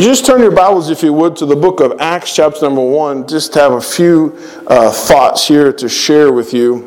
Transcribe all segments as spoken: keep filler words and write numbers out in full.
Just turn your Bibles, if you would, to the book of Acts, chapter number one. Just have a few uh, thoughts here to share with you.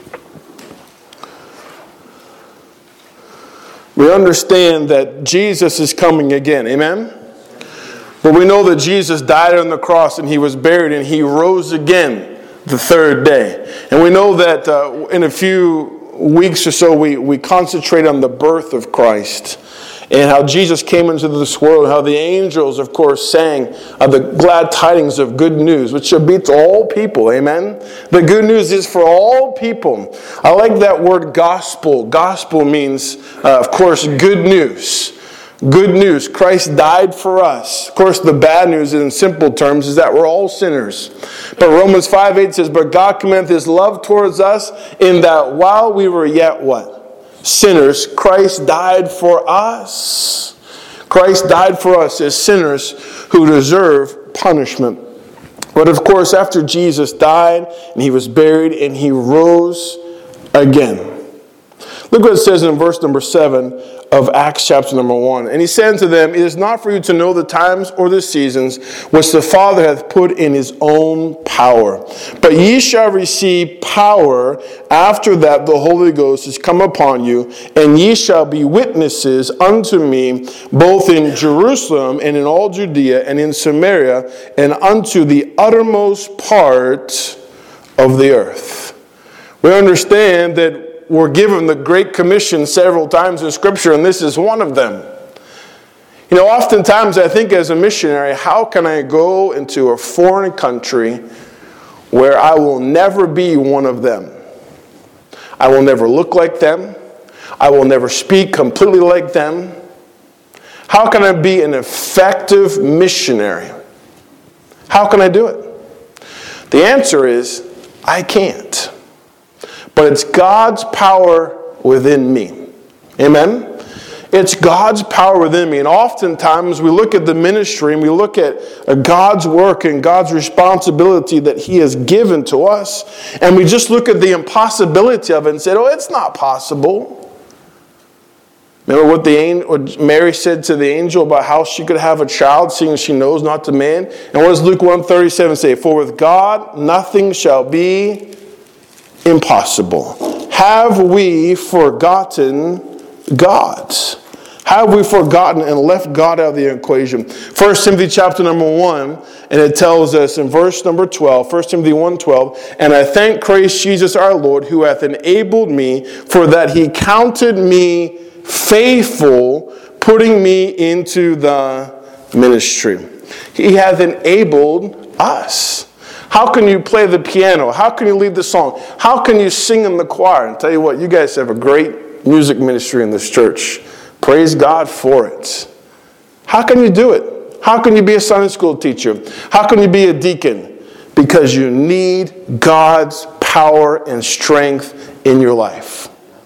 We understand that Jesus is coming again. Amen? But we know that Jesus died on the cross and he was buried and he rose again the third day. And we know that uh, in a few weeks or so we, we concentrate on the birth of Christ. And how Jesus came into this world, how the angels, of course, sang of the glad tidings of good news, which shall be to all people, amen? The good news is for all people. I like that word gospel. Gospel means, uh, of course, good news. Good news. Christ died for us. Of course, the bad news in simple terms is that we're all sinners. But Romans five eight says, but God commendeth his love towards us in that while we were yet what? Sinners, Christ died for us. Christ died for us as sinners who deserve punishment. But of course, after Jesus died and he was buried and he rose again. Look what it says in verse number seven of Acts chapter number one. And he said unto them, it is not for you to know the times or the seasons which the Father hath put in his own power. But ye shall receive power after that the Holy Ghost is come upon you, and ye shall be witnesses unto me both in Jerusalem and in all Judea and in Samaria and unto the uttermost part of the earth. We understand that we're given the Great Commission several times in Scripture, and this is one of them. You know, oftentimes I think as a missionary, how can I go into a foreign country where I will never be one of them? I will never look like them. I will never speak completely like them. How can I be an effective missionary? How can I do it? The answer is, I can't. But it's God's power within me. Amen? It's God's power within me. And oftentimes we look at the ministry and we look at God's work and God's responsibility that he has given to us. And we just look at the impossibility of it and say, oh, it's not possible. Remember what, the, what Mary said to the angel about how she could have a child seeing she knows not the man? And what does Luke one thirty-seven say? For with God nothing shall be impossible. Have we forgotten God? Have we forgotten and left God out of the equation? First Timothy chapter number one, and it tells us in verse number twelve, First Timothy one twelve, and I thank Christ Jesus our Lord, who hath enabled me, for that he counted me faithful, putting me into the ministry. He hath enabled us. How can you play the piano? How can you lead the song? How can you sing in the choir? And tell you what, you guys have a great music ministry in this church. Praise God for it. How can you do it? How can you be a Sunday school teacher? How can you be a deacon? Because you need God's power and strength in your life.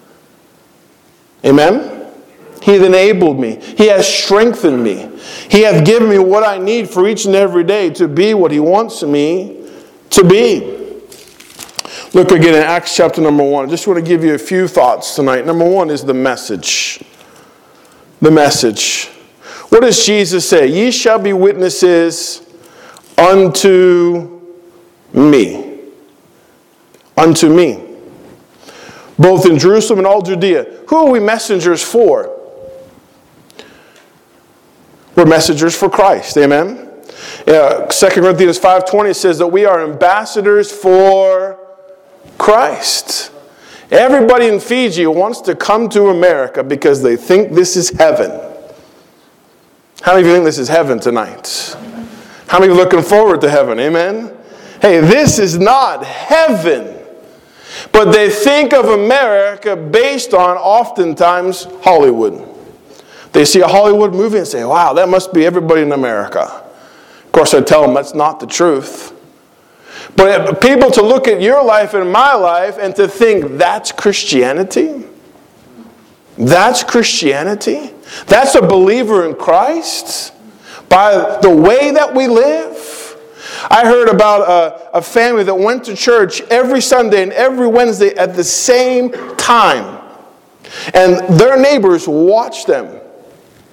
Amen? He hath enabled me. He has strengthened me. He hath given me what I need for each and every day to be what he wants me to be. Look again in Acts chapter number one. I just want to give you a few thoughts tonight. Number one is the message. The message. What does Jesus say? Ye shall be witnesses unto me. Unto me. Both in Jerusalem and all Judea. Who are we messengers for? We're messengers for Christ. Amen? Uh, Second Corinthians five twenty says that we are ambassadors for Christ. Everybody in Fiji wants to come to America because they think this is heaven. How many of you think this is heaven tonight? How many are looking forward to heaven? Amen? Hey, this is not heaven. But they think of America based on oftentimes Hollywood. They see a Hollywood movie and say, wow, that must be everybody in America. Of course, I tell them that's not the truth. But people to look at your life and my life and to think that's Christianity? That's Christianity? That's a believer in Christ? By the way that we live? I heard about a, a family that went to church every Sunday and every Wednesday at the same time. And their neighbors watched them.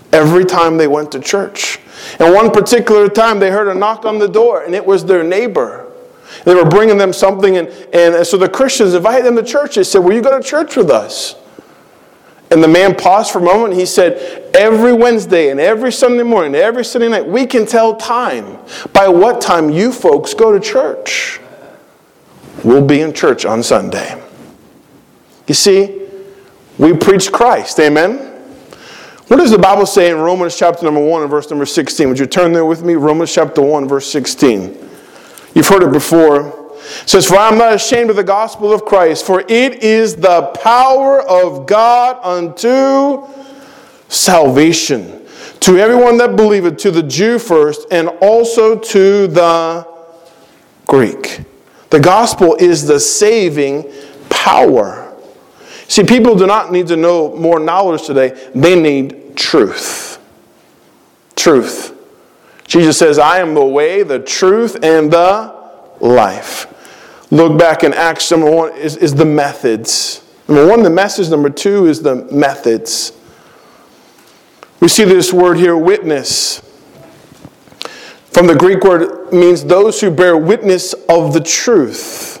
every time they went to church. And one particular time they heard a knock on the door, and it was their neighbor. They were bringing them something, and, and so the Christians invited them to church. They said, will you go to church with us? And the man paused for a moment, and he said, every Wednesday and every Sunday morning, every Sunday night, we can tell time by what time you folks go to church. We'll be in church on Sunday. You see, we preach Christ. Amen? What does the Bible say in Romans chapter number one and verse number sixteen? Would you turn there with me? Romans chapter one, verse sixteen. You've heard it before. It says, for I am not ashamed of the gospel of Christ, for it is the power of God unto salvation, to everyone that believeth, to the Jew first, and also to the Greek. The gospel is the saving power. See, people do not need to know more knowledge today. They need truth. Truth. Jesus says, I am the way, the truth, and the life. Look back in Acts, number one is, is the methods. Number one, the message. Number two is the methods. We see this word here, witness. From the Greek word, it means those who bear witness of the truth.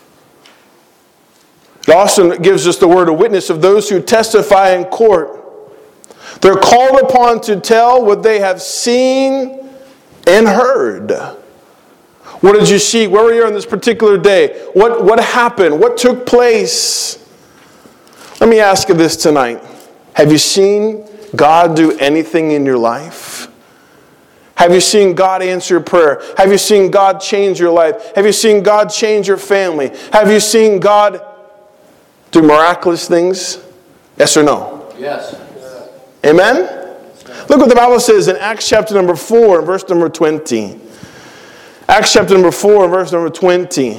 It also gives us the word of witness of those who testify in court. They're called upon to tell what they have seen and heard. What did you see? Where were you on this particular day? What, what happened? What took place? Let me ask you this tonight. Have you seen God do anything in your life? Have you seen God answer your prayer? Have you seen God change your life? Have you seen God change your family? Have you seen God do miraculous things? Yes or no? Yes. Amen? Look what the Bible says in Acts chapter number four and verse number twenty. Acts chapter number four and verse number twenty.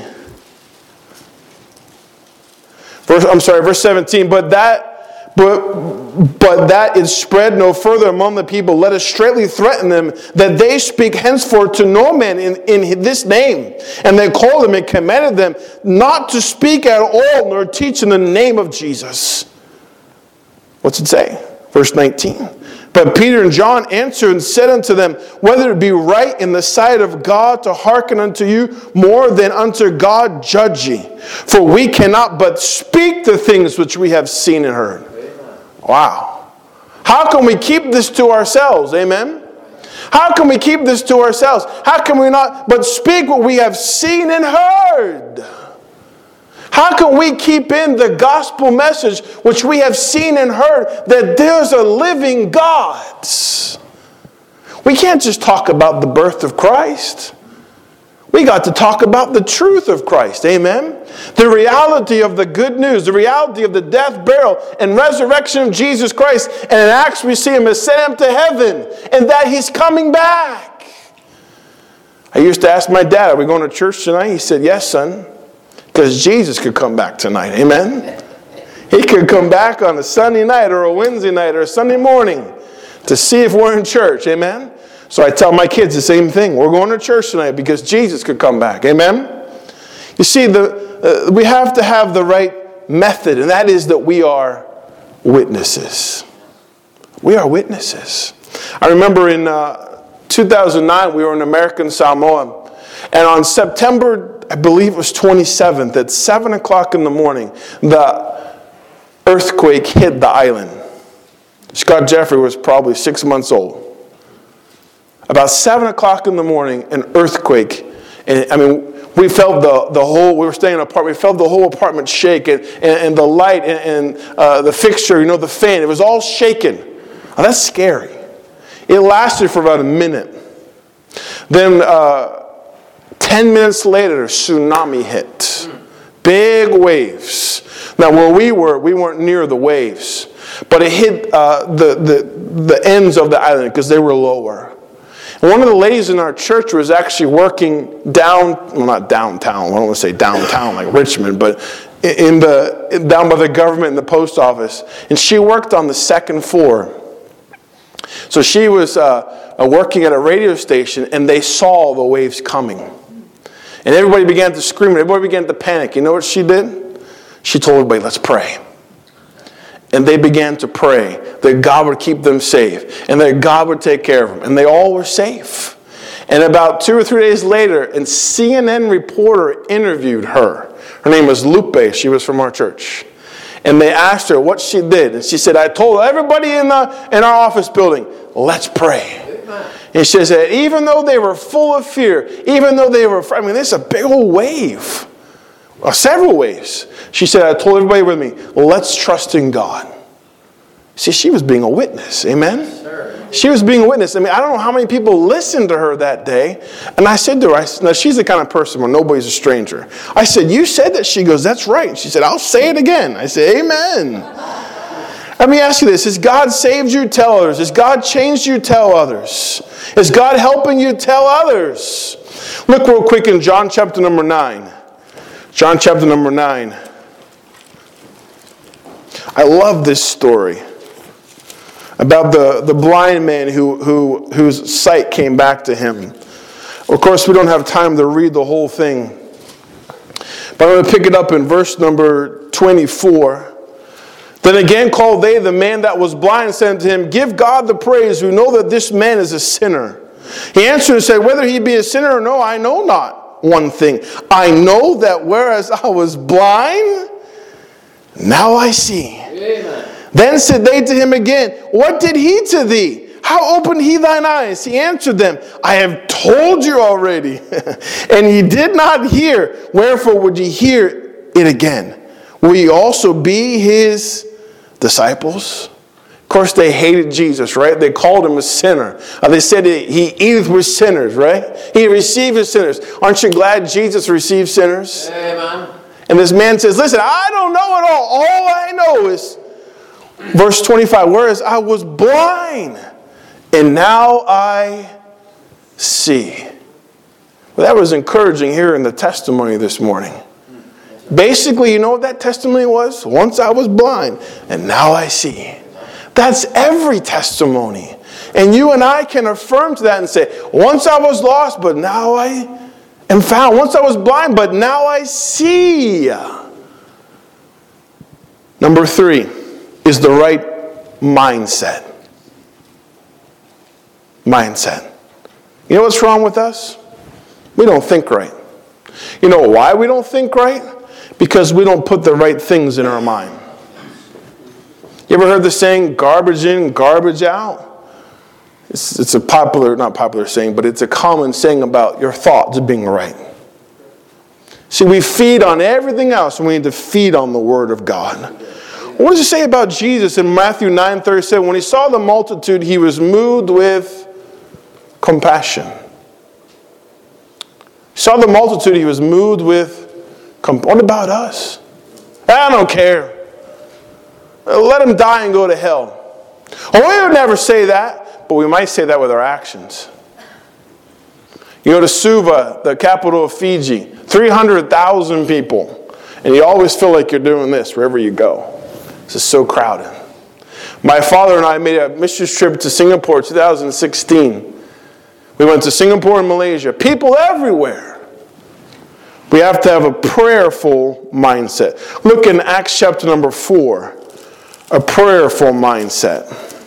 Verse, I'm sorry, verse seventeen. But that, but, but that it spread no further among the people, let us straightly threaten them that they speak henceforth to no man in, in this name. And they called them and commanded them not to speak at all, nor teach in the name of Jesus. What's it say? Verse nineteen. But Peter and John answered and said unto them, whether it be right in the sight of God to hearken unto you more than unto God judge ye. For we cannot but speak the things which we have seen and heard. Amen. Wow. How can we keep this to ourselves? Amen. How can we keep this to ourselves? How can we not but speak what we have seen and heard? How can we keep in the gospel message which we have seen and heard that there's a living God? We can't just talk about the birth of Christ. We got to talk about the truth of Christ. Amen? The reality of the good news, the reality of the death, burial, and resurrection of Jesus Christ. And in Acts we see him ascend to heaven and that he's coming back. I used to ask my dad, are we going to church tonight? He said, yes, son. Because Jesus could come back tonight. Amen? He could come back on a Sunday night or a Wednesday night or a Sunday morning to see if we're in church. Amen? So I tell my kids the same thing. We're going to church tonight because Jesus could come back. Amen? You see, the uh, we have to have the right method, and that is that we are witnesses. We are witnesses. I remember in uh, two thousand nine, we were in American Samoa, and on September I believe it was twenty-seventh, at seven o'clock in the morning, the earthquake hit the island. Scott Jeffrey was probably six months old. About seven o'clock in the morning, an earthquake. And I mean, we felt the, the whole, we were staying in an apartment, we felt the whole apartment shake, and, and, and the light and, and uh, the fixture, you know, the fan, it was all shaking. Oh, that's scary. It lasted for about a minute. Then, uh, Ten minutes later, a tsunami hit. Big waves. Now, where we were, we weren't near the waves. But it hit uh, the, the, the ends of the island because they were lower. And one of the ladies in our church was actually working down, well, not downtown, I don't want to say downtown like Richmond, but in the in, down by the government and the post office. And she worked on the second floor. So she was uh, working at a radio station, and they saw the waves coming. And everybody began to scream, and everybody began to panic. You know what she did? She told everybody, let's pray. And they began to pray that God would keep them safe and that God would take care of them. And they all were safe. And about two or three days later, a C N N reporter interviewed her. Her name was Lupe. She was from our church. And they asked her what she did. And she said, I told everybody in, the, in our office building, let's pray. And she said, even though they were full of fear, even though they were, I mean, this is a big old wave. Uh, several waves. She said, I told everybody with me, let's trust in God. See, she was being a witness. Amen? Sure. She was being a witness. I mean, I don't know how many people listened to her that day. And I said to her, I, now she's the kind of person where nobody's a stranger. I said, you said that? She goes, that's right. She said, I'll say it again. I said, amen. Let me ask you this. Has God saved you? Tell others. Has God changed you? Tell others. Is God helping you? Tell others. Look real quick in John chapter number nine. John chapter number nine. I love this story about the, the blind man who, who whose sight came back to him. Of course, we don't have time to read the whole thing. But I'm going to pick it up in verse number twenty-four. Then again called they the man that was blind and said to him, give God the praise, we know that this man is a sinner. He answered and said, whether he be a sinner or no, I know not. One thing, I know that whereas I was blind, now I see. Amen. Then said they to him again, what did he to thee? How opened he thine eyes? He answered them, I have told you already, and ye did not hear. Wherefore would ye hear it again? Will ye also be his disciples? Of course, they hated Jesus, right? They called him a sinner. Uh, they said he eateth with sinners, right? He received his sinners. Aren't you glad Jesus received sinners? Amen. And this man says, listen, I don't know it all. All I know is, verse twenty-five, whereas I was blind, and now I see. Well, that was encouraging here in the testimony this morning. Basically, you know what that testimony was? Once I was blind, and now I see. That's every testimony. And you and I can affirm to that and say, once I was lost, but now I am found. Once I was blind, but now I see. Number three is the right mindset. Mindset. You know what's wrong with us? We don't think right. You know why we don't think right? Because we don't put the right things in our mind. You ever heard the saying, garbage in, garbage out? It's, it's a popular, not popular saying, but it's a common saying about your thoughts being right. See, we feed on everything else, and we need to feed on the Word of God. What does it say about Jesus in Matthew nine thirty-seven? When he saw the multitude, he was moved with compassion. He saw the multitude, he was moved with compassion. What about us? I don't care. Let him die and go to hell. Oh, we would never say that, but we might say that with our actions. You go to Suva, the capital of Fiji, three hundred thousand people, and you always feel like you're doing this wherever you go. This is so crowded. My father and I made a missions trip to Singapore two thousand sixteen. We went to Singapore and Malaysia. People everywhere. We have to have a prayerful mindset. Look in Acts chapter number four. A prayerful mindset.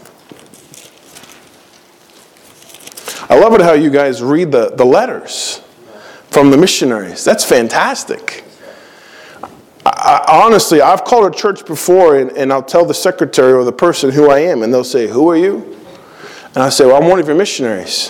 I love it how you guys read the, the letters from the missionaries. That's fantastic. I, I, honestly, I've called a church before, and, and I'll tell the secretary or the person who I am, and they'll say, who are you? And I say, well, I'm one of your missionaries.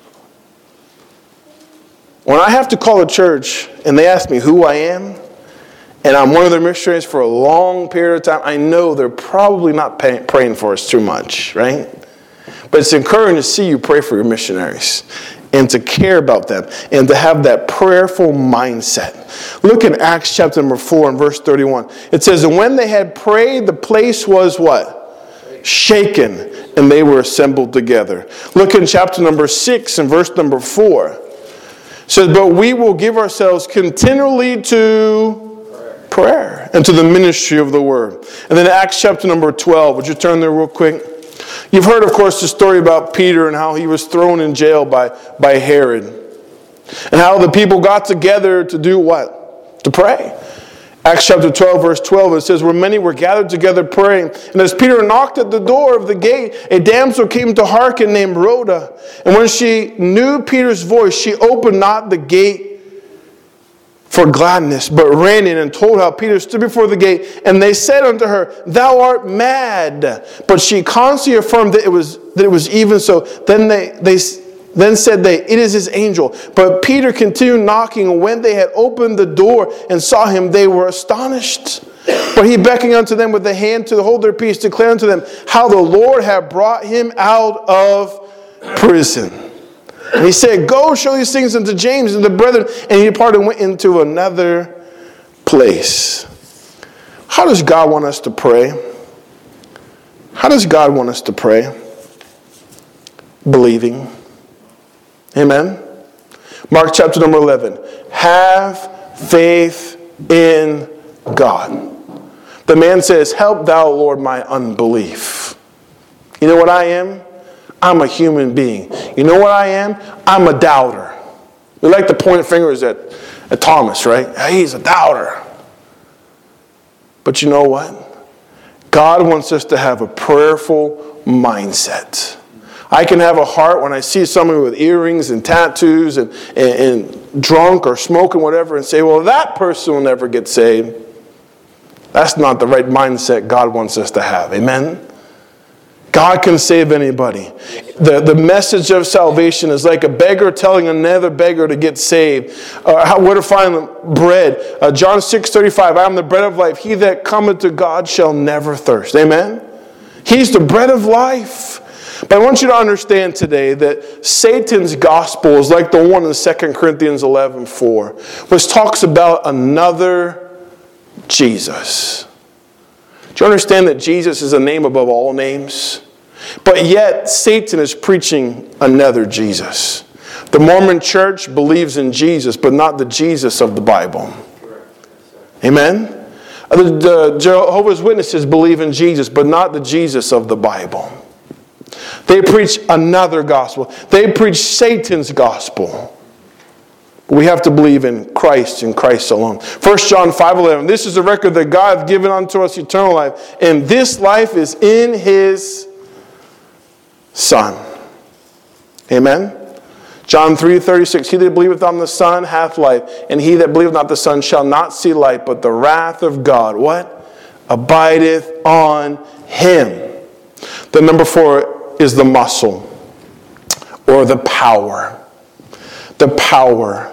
When I have to call a church and they ask me who I am, and I'm one of their missionaries for a long period of time, I know they're probably not pay, praying for us too much, right? But it's encouraging to see you pray for your missionaries and to care about them and to have that prayerful mindset. Look in Acts chapter number four and verse thirty-one. It says, and when they had prayed, the place was what? Shaken, and they were assembled together. Look in chapter number six and verse number four. It says, but we will give ourselves continually to prayer and to the ministry of the word. And then Acts chapter number twelve. Would you turn there real quick? You've heard, of course, the story about Peter and how he was thrown in jail by, by Herod. And how the people got together to do what? To pray. Acts chapter twelve, verse twelve, it says, where many were gathered together praying. And as Peter knocked at the door of the gate, a damsel came to hearken named Rhoda. And when she knew Peter's voice, she opened not the gate for gladness, but ran in and told how Peter stood before the gate. And they said unto her, thou art mad. But she constantly affirmed that it was that it was even so. Then they they then said they, it is his angel. But Peter continued knocking, and when they had opened the door and saw him, they were astonished. But he beckoned unto them with the hand to hold their peace, declared unto them how the Lord had brought him out of prison. And he said, go show these things unto James and the brethren. And he departed and went into another place. How does God want us to pray? How does God want us to pray? Believing. Amen. Mark chapter number eleven. Have faith in God. The man says, help thou, Lord, my unbelief. You know what I am? I'm a human being. You know what I am? I'm a doubter. We like to point fingers at, at Thomas, right? He's a doubter. But you know what? God wants us to have a prayerful mindset. I can have a heart when I see someone with earrings and tattoos and, and, and drunk or smoking whatever and say, well, that person will never get saved. That's not the right mindset God wants us to have. Amen? God can save anybody. The, the message of salvation is like a beggar telling another beggar to get saved. Uh, how, where to find bread. Uh, John six thirty-five, I am the bread of life. He that cometh to God shall never thirst. Amen? He's the bread of life. But I want you to understand today that Satan's gospel is like the one in Second Corinthians eleven four, which talks about another Jesus. Do you understand that Jesus is a name above all names? But yet, Satan is preaching another Jesus. The Mormon church believes in Jesus, but not the Jesus of the Bible. Amen? The, the Jehovah's Witnesses believe in Jesus, but not the Jesus of the Bible. They preach another gospel. They preach Satan's gospel. We have to believe in Christ and Christ alone. First John five eleven. This is the record that God hath given unto us eternal life, and this life is in His Son. Amen? John three thirty-six. He that believeth on the Son hath life, and he that believeth not the Son shall not see light, but the wrath of God, what? Abideth on him. The number four is the muscle, or the power. The power.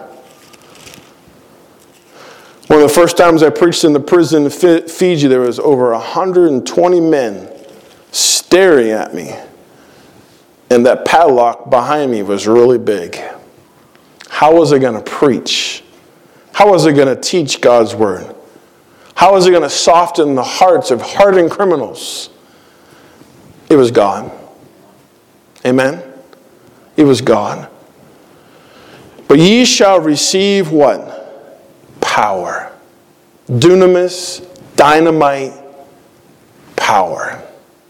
One of the first times I preached in the prison in Fiji, there was over one hundred twenty men staring at me. And that padlock behind me was really big. How was I going to preach? How was I going to teach God's word? How was I going to soften the hearts of hardened criminals? It was God. Amen? It was God. But ye shall receive what? Power. Dunamis, dynamite, power.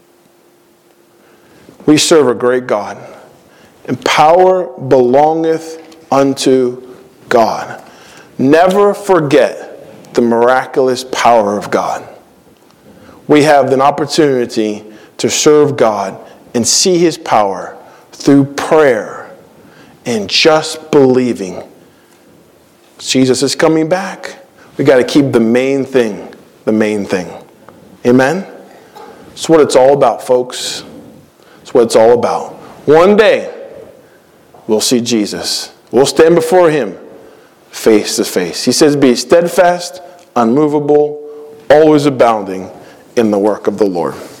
We serve a great God. And power belongeth unto God. Never forget the miraculous power of God. We have an opportunity to serve God and see His power through prayer and just believing. Jesus is coming back. We got to keep the main thing, the main thing. Amen? That's what it's all about, folks. That's what it's all about. One day, we'll see Jesus. We'll stand before Him face to face. He says, be steadfast, unmovable, always abounding in the work of the Lord.